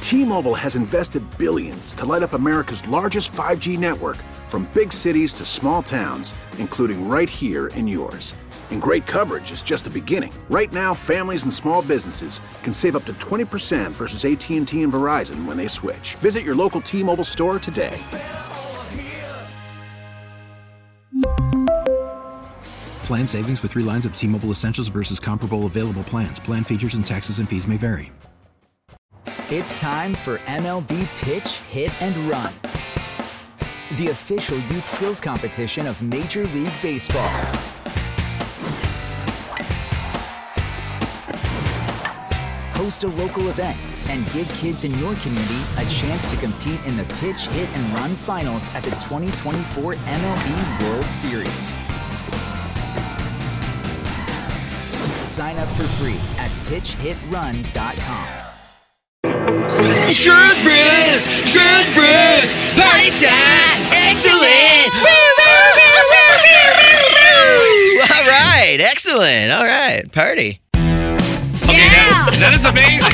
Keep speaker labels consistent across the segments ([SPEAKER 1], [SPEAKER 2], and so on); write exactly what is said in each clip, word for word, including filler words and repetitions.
[SPEAKER 1] T-Mobile has invested billions to light up America's largest five G network, from big cities to small towns, including right here in yours. And great coverage is just the beginning. Right now, families and small businesses can save up to twenty percent versus A T and T and Verizon when they switch. Visit your local T-Mobile store today.
[SPEAKER 2] Plan savings with three lines of T-Mobile Essentials versus comparable available plans. Plan features and taxes and fees may vary.
[SPEAKER 3] It's time for M L B Pitch, Hit, and Run, the official youth skills competition of Major League Baseball. Host a local event and give kids in your community a chance to compete in the Pitch, Hit, and Run finals at the twenty twenty-four M L B World Series. Sign up for free at pitch hit run dot com.
[SPEAKER 4] Shrewsbury's, Shrewsbury's, party time, excellent! Woo, woo, woo, woo, woo, woo. All right, excellent. All right, party.
[SPEAKER 5] Okay, yeah. that, that is amazing.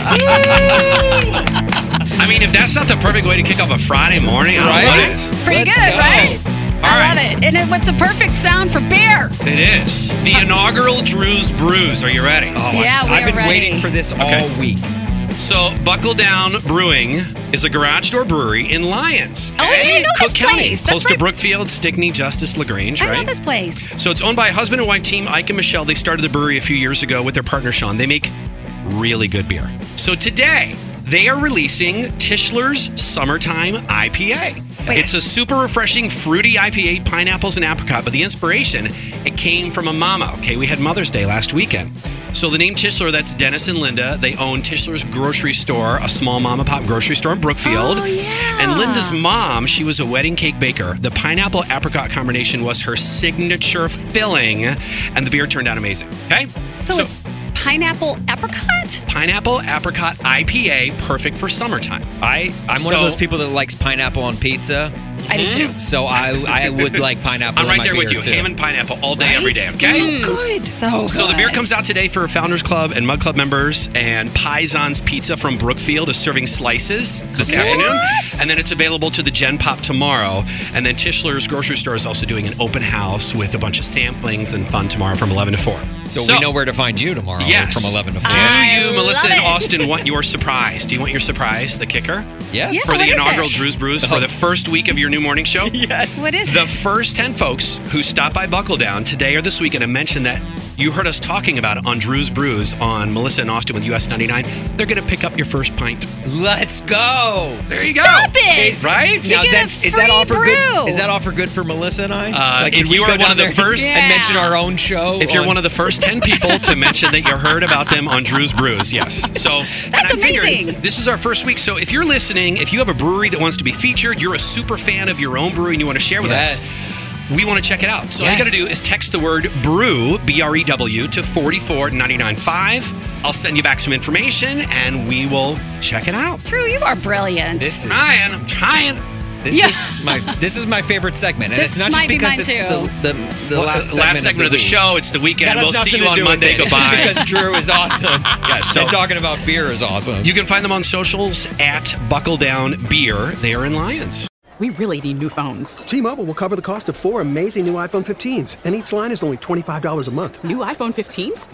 [SPEAKER 5] I mean, if that's not the perfect way to kick off a Friday morning, I don't know what is.
[SPEAKER 6] Pretty
[SPEAKER 5] Let's
[SPEAKER 6] good,
[SPEAKER 5] go.
[SPEAKER 6] right?
[SPEAKER 5] All
[SPEAKER 6] I
[SPEAKER 5] right.
[SPEAKER 6] love it. And it, what's a perfect sound for beer?
[SPEAKER 5] It is. The inaugural Drew's Brews. Are you ready?
[SPEAKER 7] Oh,
[SPEAKER 6] Yeah,
[SPEAKER 7] I'm,
[SPEAKER 6] we
[SPEAKER 7] I've
[SPEAKER 6] are
[SPEAKER 7] been
[SPEAKER 6] ready.
[SPEAKER 7] waiting for this
[SPEAKER 5] Okay.
[SPEAKER 7] all week.
[SPEAKER 5] So, Buckle Down Brewing is a garage door brewery in Lyons.
[SPEAKER 6] Oh, I didn't
[SPEAKER 5] okay?
[SPEAKER 6] know
[SPEAKER 5] Cook
[SPEAKER 6] this
[SPEAKER 5] County,
[SPEAKER 6] place. That's
[SPEAKER 5] close to
[SPEAKER 6] right.
[SPEAKER 5] Brookfield, Stickney, Justice, LaGrange,
[SPEAKER 6] I
[SPEAKER 5] right?
[SPEAKER 6] know this place.
[SPEAKER 5] So it's owned by a husband and wife team, Ike and Michelle. They started the brewery a few years ago with their partner, Sean. They make really good beer. So today, they are releasing Tischler's Summertime I P A.
[SPEAKER 6] Wait.
[SPEAKER 5] It's a super refreshing, fruity I P A, pineapples and apricot, but the inspiration, it came from a mama. Okay, we had Mother's Day last weekend. So the name Tischler, that's Dennis and Linda. They own Tischler's Grocery Store, a small mom and pop grocery store in Brookfield.
[SPEAKER 6] Oh, yeah.
[SPEAKER 5] And Linda's mom, she was a wedding cake baker. The pineapple apricot combination was her signature filling, and the beer turned out amazing. Okay?
[SPEAKER 6] So, it's pineapple apricot?
[SPEAKER 5] Pineapple apricot I P A, perfect for summertime.
[SPEAKER 7] I, I'm one of
[SPEAKER 5] So-
[SPEAKER 7] those people that likes pineapple on pizza.
[SPEAKER 6] I do too.
[SPEAKER 7] So I I would like pineapple
[SPEAKER 5] I'm
[SPEAKER 7] on
[SPEAKER 5] right
[SPEAKER 7] my
[SPEAKER 5] there with
[SPEAKER 7] beer,
[SPEAKER 5] you.
[SPEAKER 7] too.
[SPEAKER 5] Ham and pineapple all day, every day.
[SPEAKER 7] Right?
[SPEAKER 5] Okay?
[SPEAKER 6] Mm, good. So good.
[SPEAKER 5] So the beer comes out today for Founders Club and Mug Club members, and Pison's Pizza from Brookfield is serving slices this afternoon, and then it's available to the Gen Pop tomorrow. And then Tischler's Grocery Store is also doing an open house with a bunch of samplings and fun tomorrow from eleven to four.
[SPEAKER 7] So, we know where to find you tomorrow
[SPEAKER 5] Yes.
[SPEAKER 7] from eleven to four.
[SPEAKER 5] Do
[SPEAKER 6] I
[SPEAKER 5] you, Melissa
[SPEAKER 6] love
[SPEAKER 5] and
[SPEAKER 6] it.
[SPEAKER 5] Austin, want your surprise? Do you want your surprise, the kicker?
[SPEAKER 7] Yes.
[SPEAKER 6] Yeah.
[SPEAKER 5] For
[SPEAKER 6] what
[SPEAKER 5] the
[SPEAKER 6] is
[SPEAKER 5] inaugural
[SPEAKER 6] it?
[SPEAKER 5] Drew's Brews for the first week of your new morning show?
[SPEAKER 7] Yes.
[SPEAKER 6] What is
[SPEAKER 5] The
[SPEAKER 6] it?
[SPEAKER 5] first ten folks who stop by Buckle Down today or this weekend and mention that you heard us talking about it on Drew's Brews on Melissa and Austin with U S ninety-nine, they're going to pick up your first pint.
[SPEAKER 7] Let's go.
[SPEAKER 5] There you go.
[SPEAKER 6] Stop it!
[SPEAKER 7] Is-
[SPEAKER 5] Right?
[SPEAKER 7] Now,
[SPEAKER 6] You
[SPEAKER 7] is
[SPEAKER 6] get
[SPEAKER 7] that,
[SPEAKER 6] a
[SPEAKER 7] is that
[SPEAKER 6] free
[SPEAKER 7] offer
[SPEAKER 6] brew.
[SPEAKER 7] good? Is that offer good for Melissa and I?
[SPEAKER 5] Uh,
[SPEAKER 7] like,
[SPEAKER 5] if
[SPEAKER 7] can we
[SPEAKER 5] you are
[SPEAKER 7] go
[SPEAKER 5] one
[SPEAKER 7] down
[SPEAKER 5] of the
[SPEAKER 7] there
[SPEAKER 5] first-
[SPEAKER 7] and
[SPEAKER 6] Yeah.
[SPEAKER 7] mention our own show.
[SPEAKER 5] If you're
[SPEAKER 7] on-
[SPEAKER 5] one of the first ten people to mention that you heard about them on Drew's Brews, yes. So and
[SPEAKER 6] That's
[SPEAKER 5] I figured
[SPEAKER 6] amazing.
[SPEAKER 5] this is our first week. So if you're listening, if you have a brewery that wants to be featured, you're a super fan of your own brewery and you want to share with
[SPEAKER 7] Yes.
[SPEAKER 5] us, we want to check it out. So all you
[SPEAKER 7] Yes.
[SPEAKER 5] got to do is text the word brew, B R E W, to four four nine nine five. I'll send you back some information and we will check it out.
[SPEAKER 6] Drew, you are brilliant.
[SPEAKER 7] This is
[SPEAKER 5] Trying, I'm trying.
[SPEAKER 7] this
[SPEAKER 6] Yeah.
[SPEAKER 7] is my this is my favorite segment, and
[SPEAKER 6] This
[SPEAKER 7] it's not just
[SPEAKER 6] might be
[SPEAKER 7] because
[SPEAKER 6] mine
[SPEAKER 7] it's
[SPEAKER 6] too.
[SPEAKER 7] the the, the
[SPEAKER 5] Well,
[SPEAKER 7] last
[SPEAKER 5] the last segment of the
[SPEAKER 7] week.
[SPEAKER 5] show. It's the weekend.
[SPEAKER 7] That has
[SPEAKER 5] We'll see
[SPEAKER 7] nothing
[SPEAKER 5] you
[SPEAKER 7] to
[SPEAKER 5] on
[SPEAKER 7] do
[SPEAKER 5] Monday.
[SPEAKER 7] with it. It's just
[SPEAKER 5] Goodbye.
[SPEAKER 7] because Drew is awesome.
[SPEAKER 5] Yeah, so-
[SPEAKER 7] and talking about beer is awesome.
[SPEAKER 5] You can find them on socials at Buckle Down Beer. They are in Lyons.
[SPEAKER 8] We really need new phones.
[SPEAKER 9] T-Mobile will cover the cost of four amazing new iPhone fifteens, and each line is only twenty-five dollars a month.
[SPEAKER 8] New iPhone fifteens?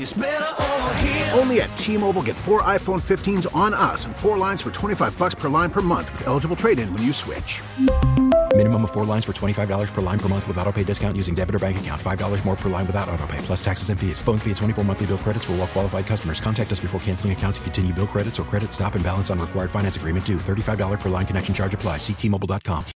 [SPEAKER 1] Only at T-Mobile, get four iPhone fifteens on us and four lines for twenty-five bucks per line per month with eligible trade-in when you switch.
[SPEAKER 2] Minimum of four lines for twenty-five dollars per line per month with autopay discount using debit or bank account. five dollars more per line without autopay, plus taxes and fees. Phone fee at twenty-four monthly bill credits for well-qualified customers. Contact us before canceling account to continue bill credits or credit stop and balance on required finance agreement due. thirty-five dollars per line connection charge applies. See T Mobile dot com.